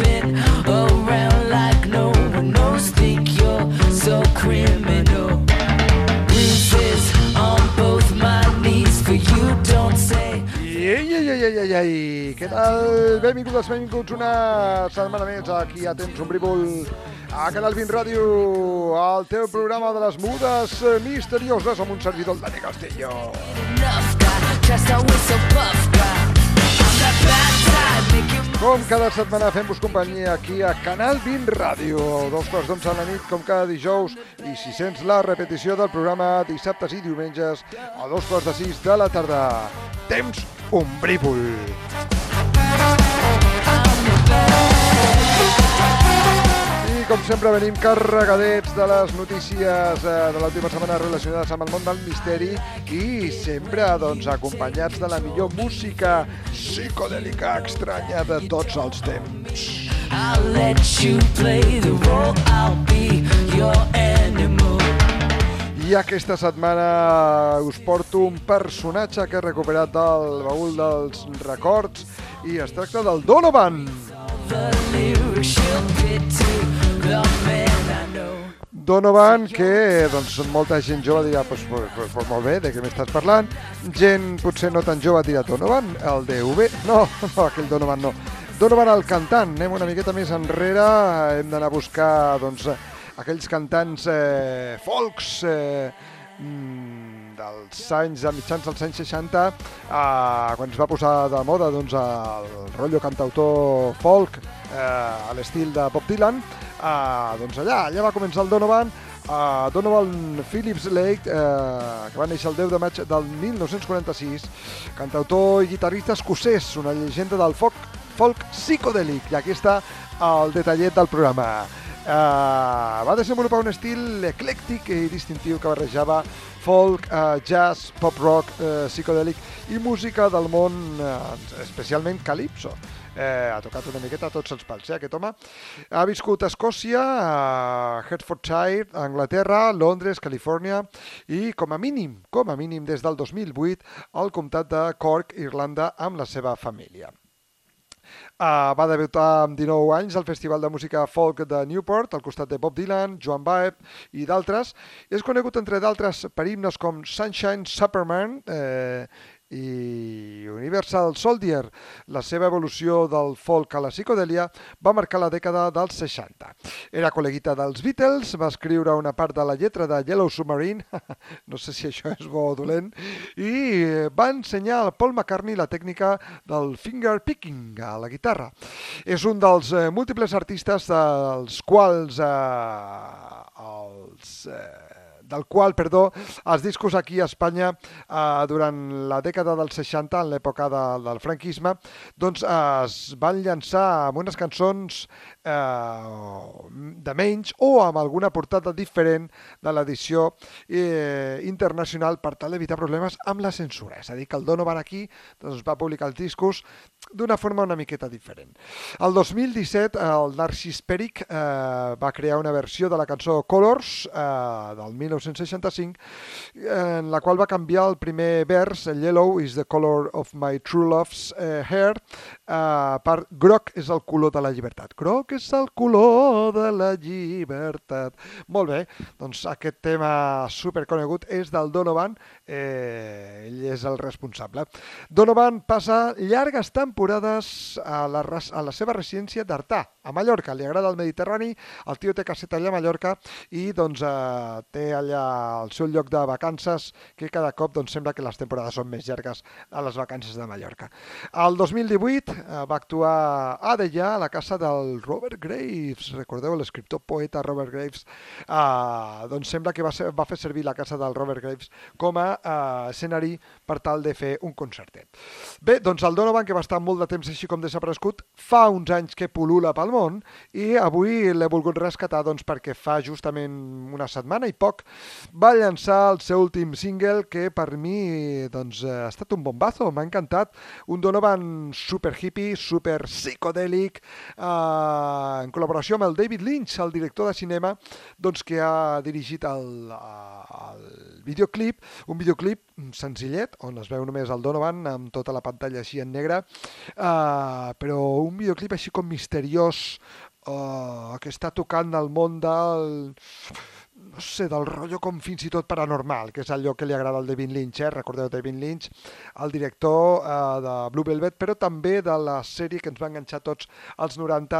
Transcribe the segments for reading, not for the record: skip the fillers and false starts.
spin around like no one knows. Think you're so criminal. Bruises on both my knees for you, don't say. Ei, què tal? Benvinguts una setmana més aquí a Temps Ombrívol, a Canal 20 Ràdio, al teu programa de les mudes misterioses amb un servidor, el Dani Castillo. Com cada setmana fem-vos companyia aquí a Canal 20 Ràdio, 2:11 a la nit, com cada dijous, i si sents la repetició del programa dissabtes i diumenges a 5:45 de la tarda. Temps Ombrívol. I com sempre venim carregadets de les notícies de l'última setmana relacionades amb el món del misteri i sempre doncs acompanyats de la millor música psicodèlica estranya de tots els temps. I'll let you play the role, I'll be your animal. I aquesta setmana us porto un personatge que he recuperat del baúl dels records i es tracta del Donovan. Donovan, que doncs, molta gent jove dirà pues molt bé, de què m'estàs parlant? Gent potser no tan jove dirà Donovan, el DV? No, aquell Donovan no. Donovan el cantant, anem una miqueta més enrere, hem d'anar a buscar doncs, aquells cantants folks dels anys, a mitjans dels anys 60, quan es va posar de moda doncs, el rotllo cantautor folk a l'estil de Bob Dylan, doncs allà va començar el Donovan. Donovan Phillips Lake, que va néixer el 10 de maig del 1946, cantautor i guitarrista escocès, una llegenda del folk psicodèlic, i aquí està el detallet del programa. Va desenvolupar un estil eclèctic i distintiu que barrejava folk, jazz, pop rock, psicodèlic i música del món, especialment calypso. Ha tocat una miqueta a tots els pals, aquest home. Ha viscut a Escòcia, a Hertfordshire, a Anglaterra, Londres, Califòrnia i com a mínim des del 2008 al comtat de Cork, Irlanda, amb la seva família. Va debutar amb 19 anys al Festival de Música Folk de Newport, al costat de Bob Dylan, Joan Baez i d'altres. És conegut, entre d'altres, per himnes com Sunshine Superman i Universal Soldier. La seva evolució del folk a la psicodèlia va marcar la dècada dels 60. Era col·leguita dels Beatles, va escriure una part de la lletra de Yellow Submarine, no sé si això és bo o dolent, i va ensenyar a Paul McCartney la tècnica del finger picking a la guitarra. És un dels múltiples artistes els discos aquí a Espanya durant la dècada dels 60, en l'època del franquisme, doncs es van llançar amb unes cançons de menys o amb alguna portada diferent de l'edició internacional per tal d'evitar problemes amb la censura. És a dir, que el Donovan aquí doncs, va publicar els discos d'una forma una miqueta diferent. El 2017, el Narcís Perik va crear una versió de la cançó Colors del 1965, en la qual va canviar el primer vers, Yellow is the color of my true love's hair, per Groc és el color de la llibertat. Groc és el color de la llibertat. Molt bé, doncs aquest tema superconegut és del Donovan, ell és el responsable. Donovan passa llargues temporades a la seva residència d'Artà, a Mallorca. Li agrada el Mediterrani, el tio té caseta allà a Mallorca i doncs té allà el seu lloc de vacances, que cada cop doncs, sembla que les temporades són més llargues a les vacances de Mallorca. El 2018 va actuar a Deià, a la casa del Robert Graves. Recordeu l'escriptor poeta Robert Graves? Doncs sembla que va fer servir la casa del Robert Graves com a escenari per tal de fer un concertet. Bé, doncs el Donovan, que va estar molt de temps així com desaparegut, fa uns anys que pul·lula pel món i avui l'he volgut rescatar doncs, perquè fa justament una setmana i poc va llançar el seu últim single que per mi doncs, ha estat un bombazo, m'ha encantat. Un Donovan super hippie, super psicodèlic, en col·laboració amb el David Lynch, el director de cinema, doncs, que ha dirigit el videoclip, un videoclip senzillet, on es veu només el Donovan amb tota la pantalla així en negre, però un videoclip així com misteriós, que està tocant el món del... no sé, del rotllo com fins i tot paranormal, que és allò que li agrada al David Lynch, recordeu David Lynch, el director de Blue Velvet, però també de la sèrie que ens va enganxar tots als 90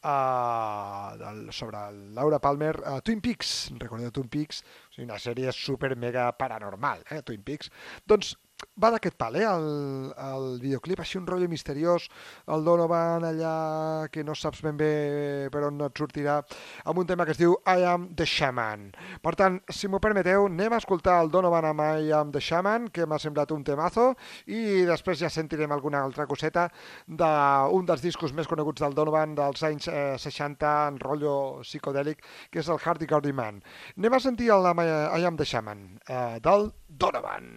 sobre Laura Palmer, Twin Peaks, recordeu Twin Peaks? O sigui, una sèrie super mega paranormal, Twin Peaks. Doncs va d'aquest pal, el videoclip, així un rotllo misteriós, el Donovan allà que no saps ben bé per on et sortirà, amb un tema que es diu I Am The Shaman. Per tant, si m'ho permeteu, anem a escoltar el Donovan amb I Am The Shaman, que m'ha semblat un temazo, i després ja sentirem alguna altra coseta d'un dels discos més coneguts del Donovan dels anys 60 en rotllo psicodèlic, que és el Hardy Gardie Man. Anem a sentir el I Am The Shaman, del Donovan.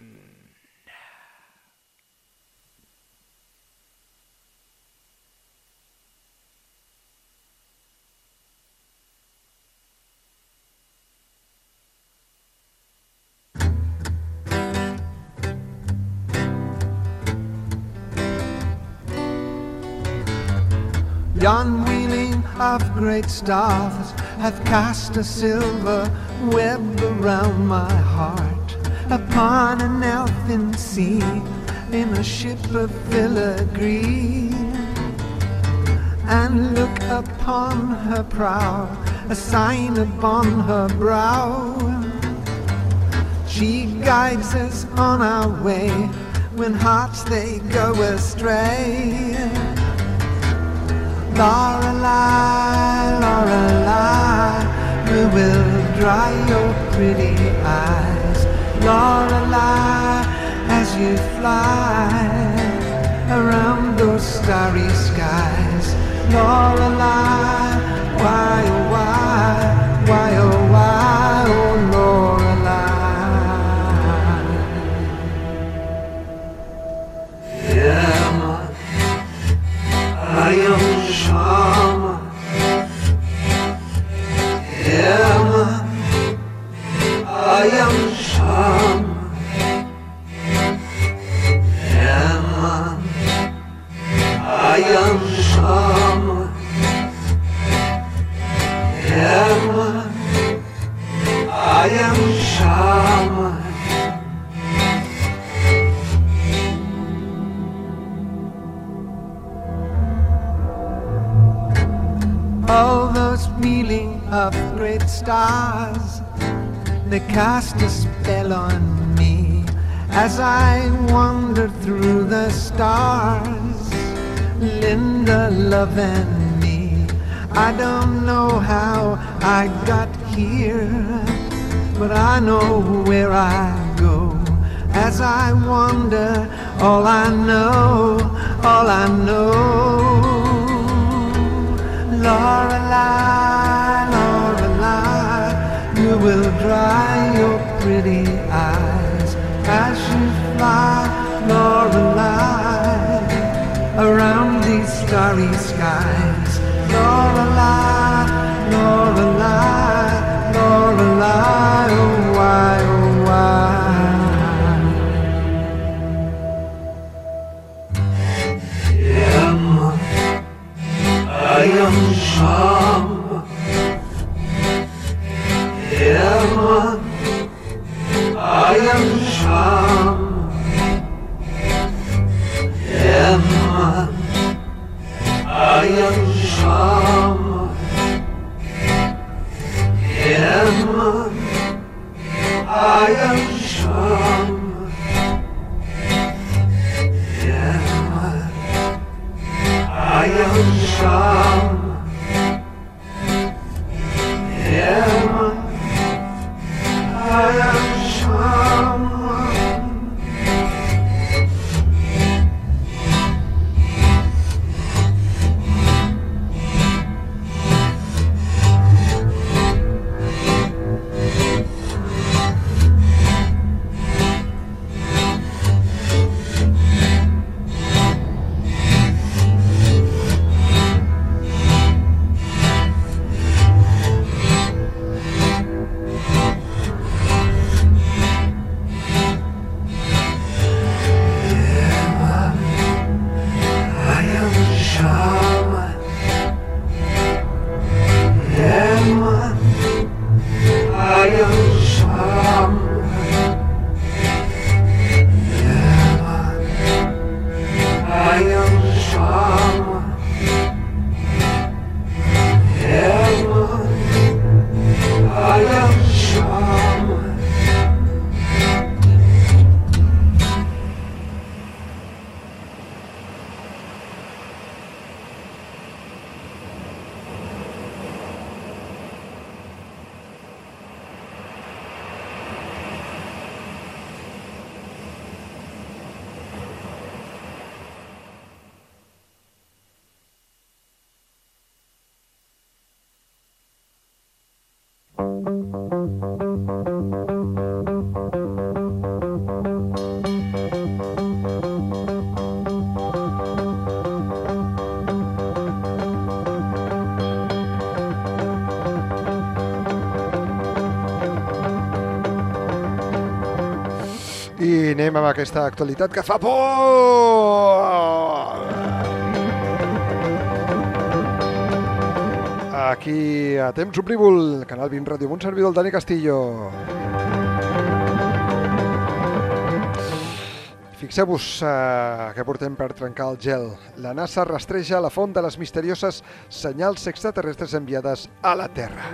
Yon wheeling of great stars hath cast a silver web around my heart, upon an elfin sea, in a ship of filigree. And look upon her prow, a sign upon her brow. She guides us on our way, when hearts they go astray. Lorelei, Lorelei, who will dry your pretty eyes? Lorelei, as you fly around those starry skies. Lorelei, why, oh why, oh why, oh Lorelei. Yeah, I am Shama. Yeah, I am Shama. Yeah, I am Shama. Yeah, I am Shama. All those wheeling of great stars, they cast a spell on me as I wander through the stars. Linda, love and me, I don't know how I got here, but I know where I go. As I wander, all I know, Lorelei, Lorelei, you will dry your pretty eyes as you fly, Lorelei, around these starry skies. Lorelei, Lorelei, Lorelei, oh why, oh why. I am Shama. Yeah, I am Shama. Yeah, I am Shama. Yeah, I am Shama. Yeah, I am Shama. I anem amb aquesta actualitat que fa por! Aquí a Temps Omnívol, Canal 20 Ràdio, amb un servidor, el Dani Castillo. Fixeu-vos que portem per trencar el gel. La NASA rastreja la font de les misterioses senyals extraterrestres enviades a la Terra.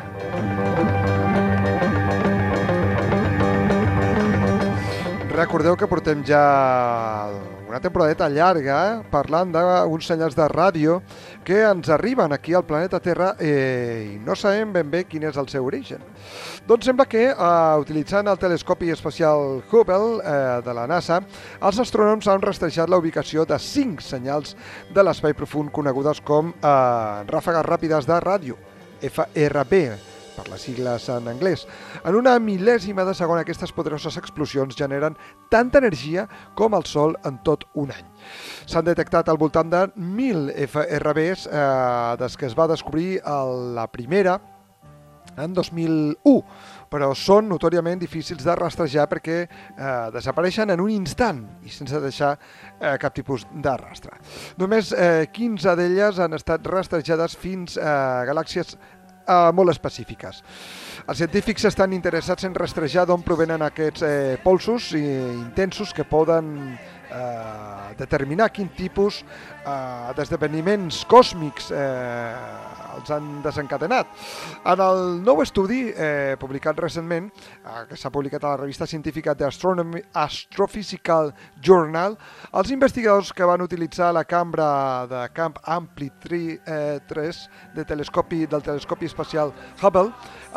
Recordeu que portem ja una temporadeta llarga parlant d'uns senyals de ràdio que ens arriben aquí al planeta Terra i no sabem ben bé quin és el seu origen. Doncs sembla que, utilitzant el telescopi espacial Hubble de la NASA, els astrònoms han rastrejat la ubicació de 5 senyals de l'espai profund conegudes com ràfegues ràpides de ràdio, FRB, per les sigles en anglès. En una mil·lèsima de segon, aquestes poderoses explosions generen tanta energia com el Sol en tot un any. S'han detectat al voltant de 1.000 FRBs des que es va descobrir la primera en 2001, però són notòriament difícils de rastrejar perquè desapareixen en un instant i sense deixar cap tipus de rastre. Només 15 d'elles han estat rastrejades fins a galàxies molt específiques. Els científics estan interessats en rastrejar d'on provenen aquests polsos intensos que poden determinar quin tipus d'esdeveniments còsmics els han desencadenat. En el nou estudi publicat recentment, que s'ha publicat a la revista científica The Astrophysical Journal, els investigadors que van utilitzar la cambra de camp ampli 3 del telescopi espacial Hubble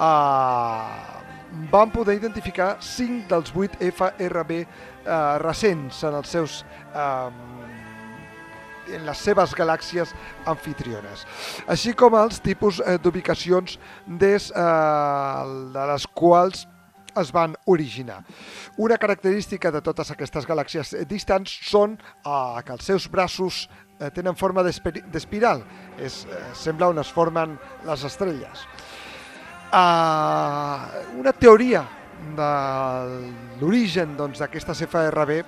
van poder identificar 5 dels 8 FRB recents en les seves galàxies amfitriones, així com els tipus d'ubicacions des de les quals es van originar. Una característica de totes aquestes galàxies distants són que els seus braços tenen forma d'espiral, sembla on es formen les estrelles. Una teoria de l'origen d'aquestes FRB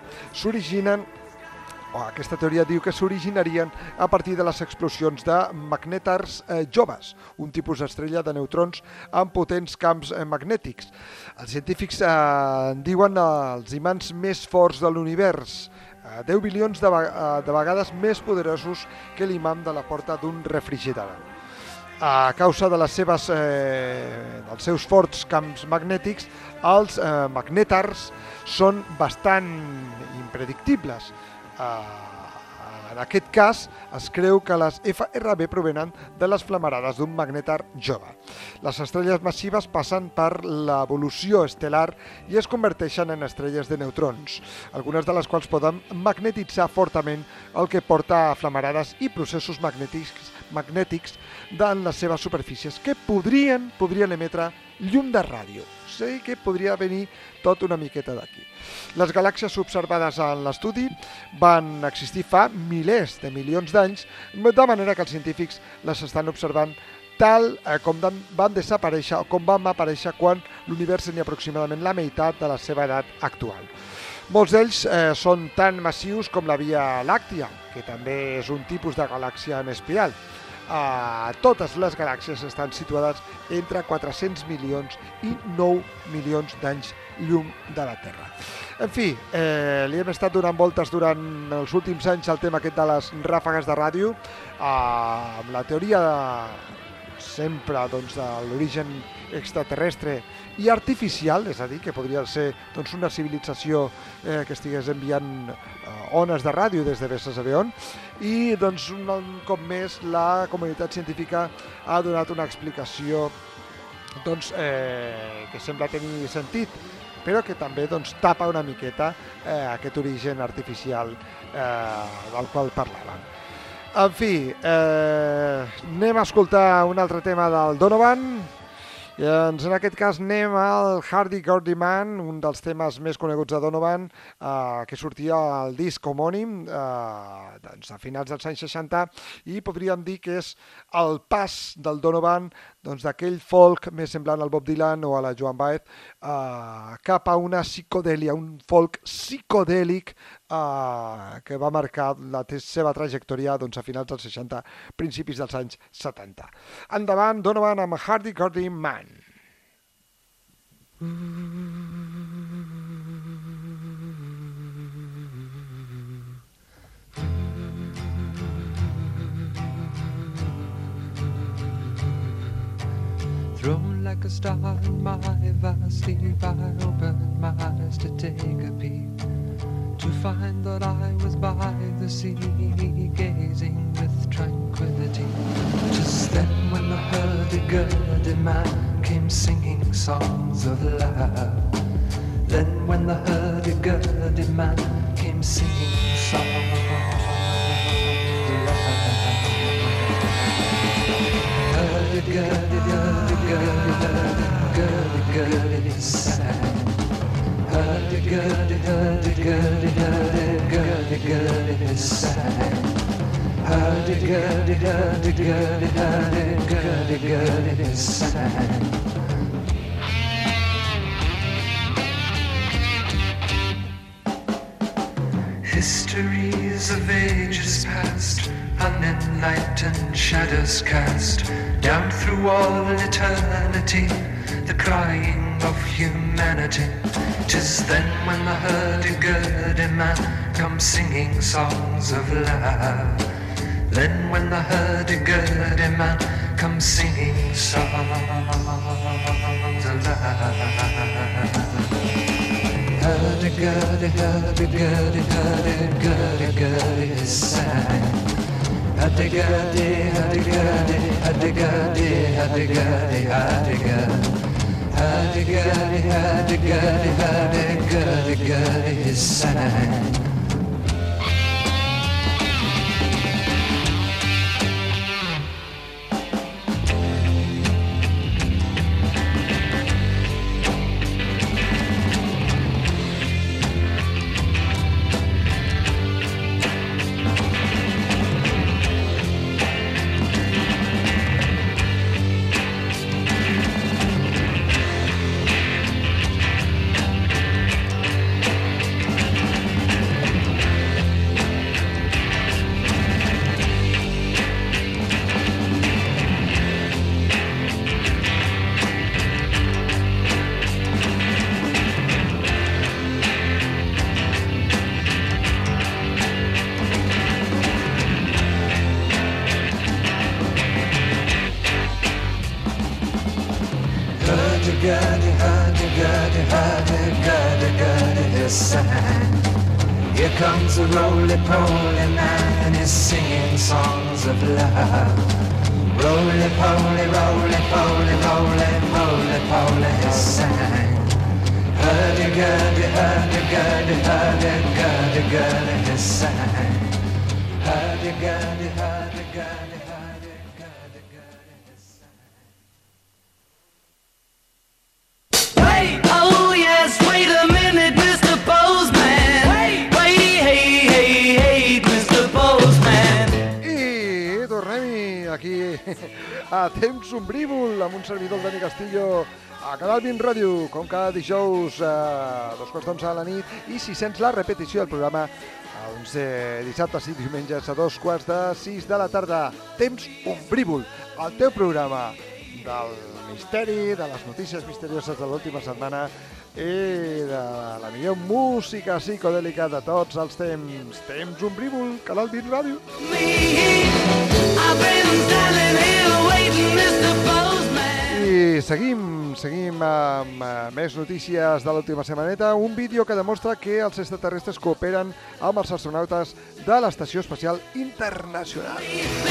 aquesta teoria diu que s'originarien a partir de les explosions de magnètars joves, un tipus d'estrella de neutrons amb potents camps magnètics. Els científics diuen els imants més forts de l'univers, 10 bilions de vegades més poderosos que l'imant de la porta d'un refrigerador. A causa de dels seus forts camps magnètics, els magnètars són bastant impredictibles. En aquest cas, es creu que les FRB provenen de les flamarades d'un magnètar jove. Les estrelles massives passen per l'evolució estel·lar i es converteixen en estrelles de neutrons, algunes de les quals poden magnetitzar fortament, el que porta a flamarades i processos magnètics en les seves superfícies que podrien emetre llum de ràdio. O sigui que podria venir tot una miqueta d'aquí. Les galàxies observades en l'estudi van existir fa milers de milions d'anys, de manera que els científics les estan observant tal com van desaparèixer o com van aparèixer quan l'univers tenia aproximadament la meitat de la seva edat actual. Molts d'ells són tan massius com la Via Làctia, que també és un tipus de galàxia en espiral. Totes les galàxies estan situades entre 400 milions i 9 milions d'anys llum de la Terra. En fi, li hem estat donant voltes durant els últims anys al tema aquest de les ràfegues de ràdio, amb la teoria sempre de l'origen extraterrestre i artificial, és a dir, que podria ser una civilització que estigués enviant ones de ràdio des de vés a saber on, i un cop més la comunitat científica ha donat una explicació que sembla tenir sentit, però que també tapa una miqueta aquest origen artificial del qual parlàvem. En fi, anem a escoltar un altre tema del Donovan Doncs en aquest cas anem al Hurdy-Gurdy Man, un dels temes més coneguts de Donovan, que sortia al disc homònim doncs a finals dels anys 60, i podríem dir que és el pas del Donovan d'aquell folk més semblant al Bob Dylan o a la Joan Baez cap a una psicodèlia, un folk psicodèlic que va marcar la seva trajectòria a finals dels 60, principis dels anys 70. Endavant, Donovan amb Hurdy-Gurdy Man. Thrown like a star in my vast sleep, I opened my eyes to take a peek, to find that I was by the sea, gazing with tranquility. Just then when the hurdy-gurdy man came singing songs of love, then when the hurdy-gurdy man came singing songs of love. Hurdy-gurdy, hurdy-gurdy, hurdy-gurdy, sang. Hurdy-gurdy, hurdy-gurdy, hurdy-gurdy, sang. Hurdy-gurdy, hurdy-gurdy, hurdy-gurdy, sang. Histories of ages past, unenlightened shadows cast down through all eternity, the crying of humanity. 'Tis then when the hurdy-gurdy man comes singing songs of love. Then when the hurdy-gurdy man comes singing songs of love. Hurdy-gurdy, hurdy-gurdy, hurdy-gurdy, sang. Hurdy-gurdy, hurdy-gurdy, hurdy-gurdy, hurdy-gurdy, hurdy-gurdy. Hurdy-gurdy, hurdy-gurdy, hurdy-gurdy, sang. Hurdy-gurdy, hurdy-gurdy, hurdy-gurdy, sang. Here comes a roly-poly man and he's singing songs of love. Roly-poly, roly-poly, roly-poly, he sang. Hurdy-gurdy, hurdy-gurdy, hurdy-gurdy, he sang. Hurdy-gurdy, hurdy-gurdy, hurdy-gurdy, he sang. Wait, oh yes, wait a minute, Mr. Postman. Wait, hey, hey, hey, Mr. Postman. I tornem-hi aquí a Temps Ombrívol amb un servidor, Dani Castillo, a Canal 20 Ràdio, com cada dijous a 11:45 de la nit, i si sents la repetició del programa uns dissabtes i diumenges a 5:45 de la tarda. Temps Ombrívol, el teu programa del misteri, de les notícies misterioses de l'última setmana i de la millor música psicodèlica de tots els temps. Temps Ombrívol, Canal 20 Ràdio. I seguim amb més notícies de l'última setmaneta. Un vídeo que demostra que els extraterrestres cooperen amb els astronautes de l'Estació Espacial Internacional.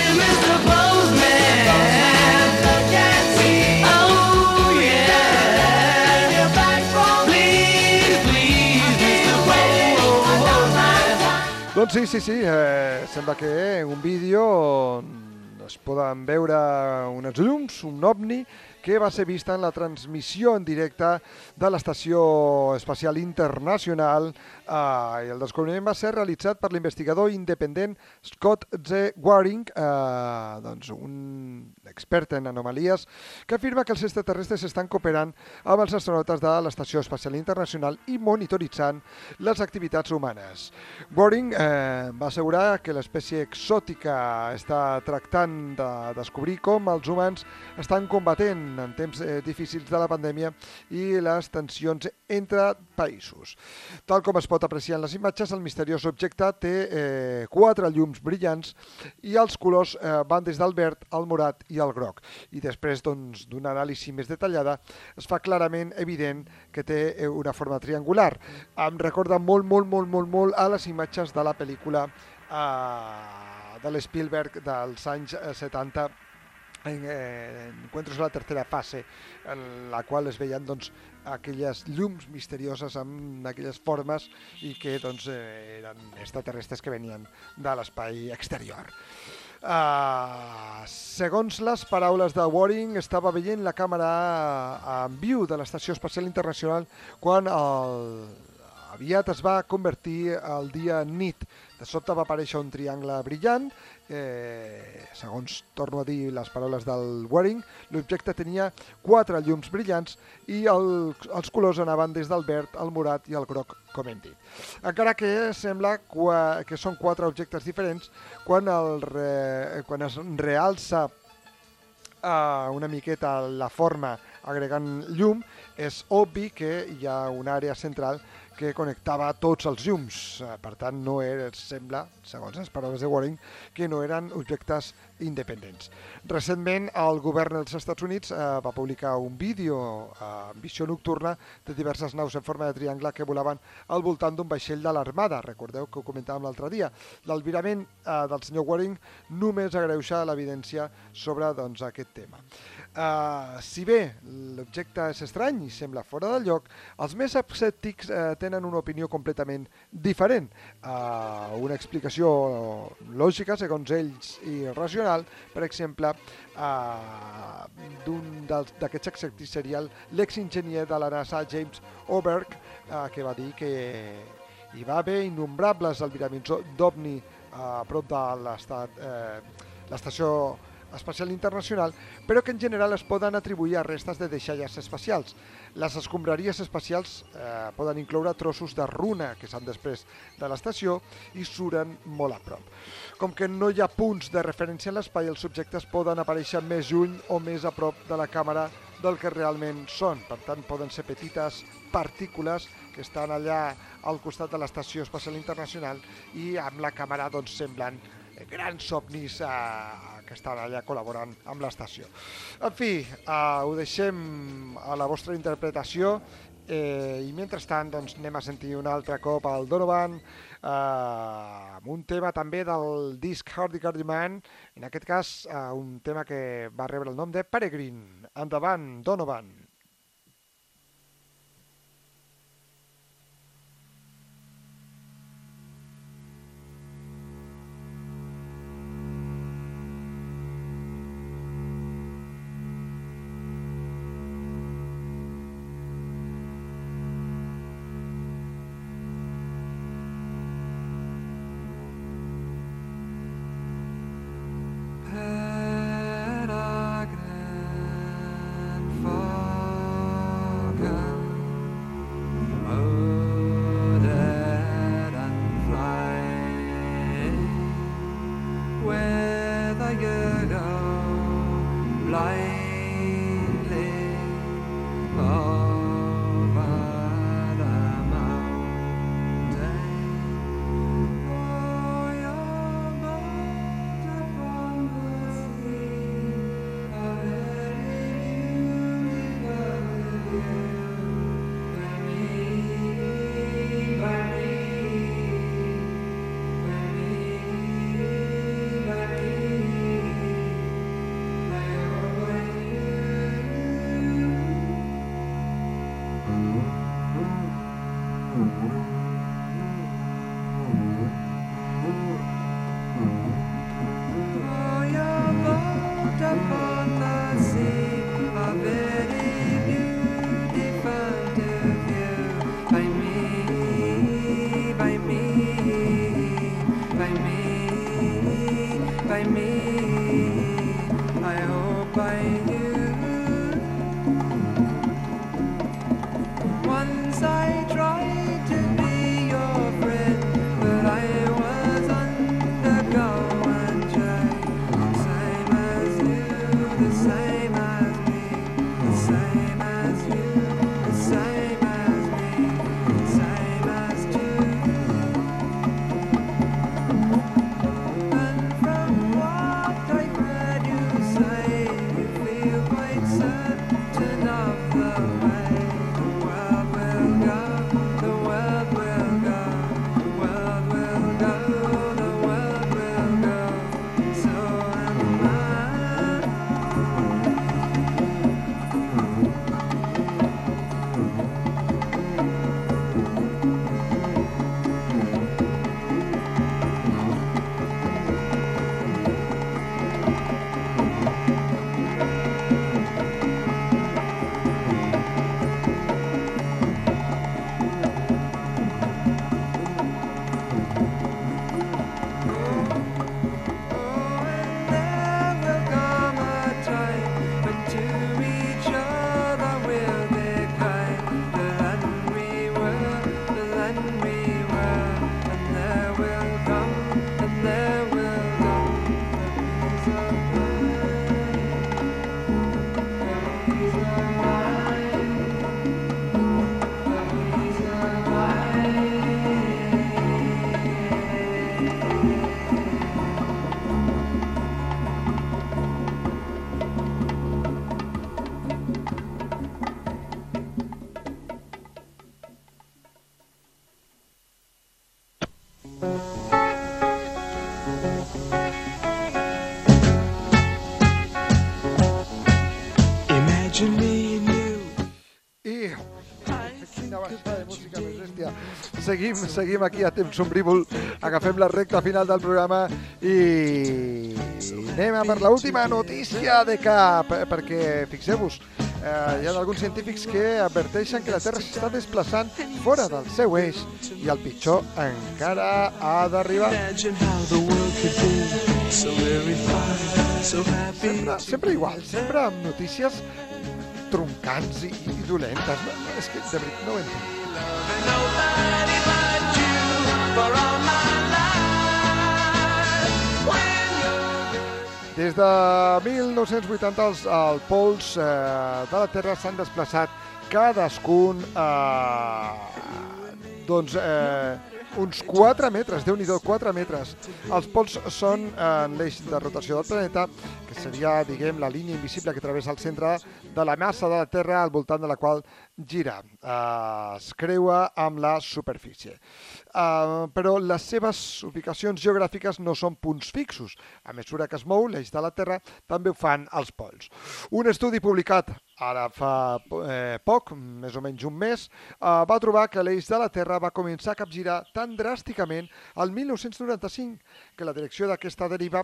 Doncs sí, sembla que un vídeo on es poden veure unes llums, un ovni, que va ser vista en la transmissió en directe de l'Estació Espacial Internacional i el descobriment va ser realitzat per l'investigador independent Scott G. Waring, doncs un expert en anomalies, que afirma que els extraterrestres estan cooperant amb els astronautes de l'Estació Espacial Internacional i monitoritzant les activitats humanes. Waring va assegurar que l'espècie exòtica està tractant de descobrir com els humans estan combatent en temps difícils de la pandèmia i les tensions entre països. Tal com es pot apreciar en les imatges, el misteriós objecte té 4 llums brillants i els colors van des del verd, al morat i al groc. I després d'una anàlisi més detallada es fa clarament evident que té una forma triangular. Em recorda molt a les imatges de la pel·lícula de l'Spielberg dels anys 70, Encuentros en la tercera fase, en la qual es veien aquelles llums misterioses amb aquelles formes i que eren extraterrestres que venien de l'espai exterior. Segons les paraules de Waring, estava veient la càmera en viu de l'Estació Espacial Internacional quan aviat es va convertir el dia en nit. De sobte va aparèixer un triangle brillant. Segons torno a dir les paraules del Waring, l'objecte tenia 4 llums brillants i els colors anaven des del verd, el morat i el groc, com hem dit. Encara que sembla que són 4 objectes diferents, quan es realça una miqueta la forma agregant llum, és obvi que hi ha una àrea central que connectava tots els llums. Per tant, no sembla, segons les paraules de Waring, que no eren objectes independents. Recentment, el govern dels Estats Units va publicar un vídeo en visió nocturna de diverses naus en forma de triangle que volaven al voltant d'un vaixell de l'Armada. Recordeu que ho comentàvem l'altre dia. L'albirament del senyor Waring només agreuja l'evidència sobre aquest tema. Si bé l'objecte és estrany i sembla fora de lloc, els més escèptics tenen una opinió completament diferent. Una explicació lògica, segons ells, i racional, per exemple, d'un d'aquests escèptics seria l'exenginyer de la NASA, James Oberg, que va dir que hi va haver innombrables albiraments d'OVNI a prop de l'Estació Espacial Internacional, però que en general es poden atribuir a restes de deixalles espacials. Les escombraries espacials poden incloure trossos de runa que s'han després de l'estació i suren molt a prop. Com que no hi ha punts de referència en l'espai, els objectes poden aparèixer més lluny o més a prop de la càmera del que realment són. Per tant, poden ser petites partícules que estan allà al costat de l'Estació Espacial Internacional i amb la càmera semblen grans ovnis que estan allà col·laborant amb l'estació. En fi, ho deixem a la vostra interpretació i mentrestant anem a sentir un altre cop el Donovan amb un tema també del disc Hardy Man, en aquest cas un tema que va rebre el nom de Peregrine. Endavant, Donovan. Peregrine far Seguim aquí a Temps Sombrívol, agafem la recta final del programa i anem a per l'última notícia de cap, perquè fixeu-vos, hi ha alguns científics que adverteixen que la Terra s'està desplaçant fora del seu eix i el pitjor encara ha d'arribar. Sempre igual, sempre amb notícies troncants i dolentes. És que de veritat no ho entenc. Des de 1980 els pols de la Terra s'han desplaçat cadascun uns 4 metres, Déu-n'hi-do, 4 metres. Els pols són l'eix de rotació del planeta, que seria, diguem, la línia invisible que travessa el centre de la massa de la Terra al voltant de la qual gira. Es creua amb la superfície. Però les seves ubicacions geogràfiques no són punts fixos. A mesura que es mou l'eix de la Terra, també ho fan els pols. Un estudi publicat ara fa poc, més o menys un mes, va trobar que l'eix de la Terra va començar a capgirar tan dràsticament el 1995 que la direcció d'aquesta deriva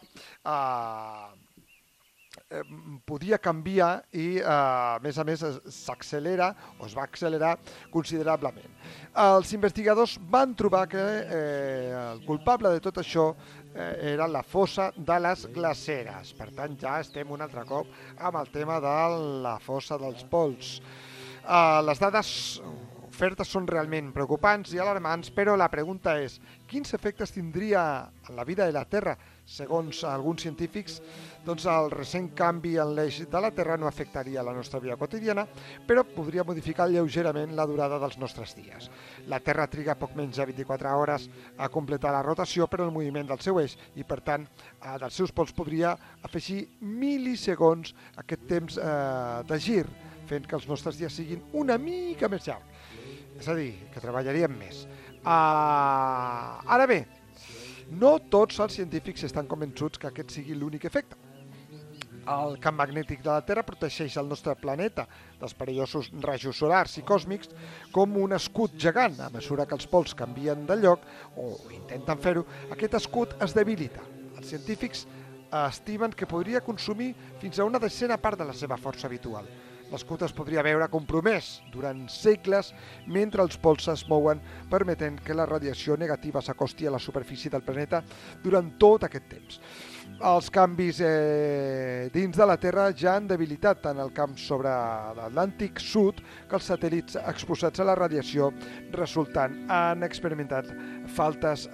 podia canviar i, a més, s'accelera o es va accelerar considerablement. Els investigadors van trobar que el culpable de tot això era la fossa de les glaceres. Per tant, ja estem un altre cop amb el tema de la fossa dels pols. Les dades ofertes són realment preocupants i alarmants, però la pregunta és: quins efectes tindria en la vida de la Terra? Segons alguns científics, doncs el recent canvi en l'eix de la Terra no afectaria la nostra vida quotidiana, però podria modificar lleugerament la durada dels nostres dies. La Terra triga poc menys de 24 hores a completar la rotació per al moviment del seu eix i, per tant, dels seus pols podria afegir milisegons aquest temps de gir, fent que els nostres dies siguin una mica més llargs. És a dir, que treballaríem més. Ara bé, no tots els científics estan convençuts que aquest sigui l'únic efecte. El camp magnètic de la Terra protegeix el nostre planeta dels perillosos rajos solars i còsmics com un escut gegant. A mesura que els pols canvien de lloc, o intenten fer-ho, aquest escut es debilita. Els científics estimen que podria consumir fins a una desena part de la seva força habitual. L'escut es podria veure compromès durant segles mentre els pols es mouen, permetent que la radiació negativa s'acosti a la superfície del planeta durant tot aquest temps. Els canvis dins de la Terra ja han debilitat tant el camp sobre l'Atlàntic Sud que els satèl·lits exposats a la radiació resultant han experimentat falles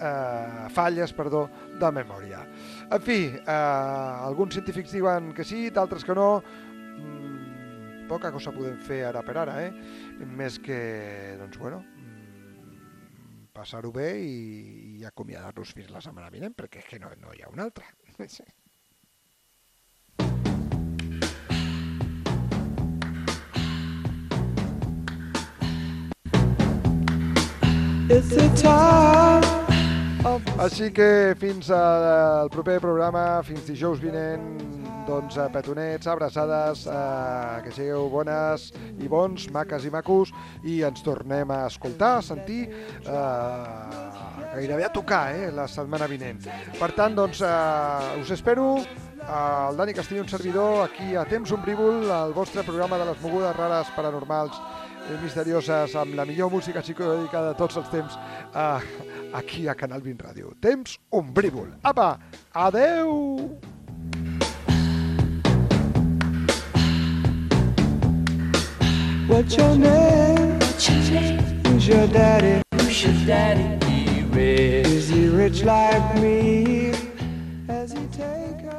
de memòria. En fi, alguns científics diuen que sí, d'altres que no. Poca cosa podem fer ara per ara, més que, doncs, bueno, passar-ho bé i acomiadar-nos fins la setmana vinent, perquè és que no hi ha una altra. It's the time of... Així que fins al proper programa, fins dijous vinent, doncs petonets, abraçades, que sigueu bones i bons, maques i macos, i ens tornem a escoltar, a sentir, gairebé a tocar la setmana vinent. Per tant, doncs, us espero, el Dani Castillo, un servidor, aquí a Temps Ombrívol, el vostre programa de les mogudes rares, paranormals i misterioses, amb la millor música psicodèlica de tots els temps, aquí a Canal 20 Ràdio. Temps Ombrívol. Apa, adeu! What's your name? Who's your daddy? Who's your daddy? He rich. Is he rich like me? Has he taken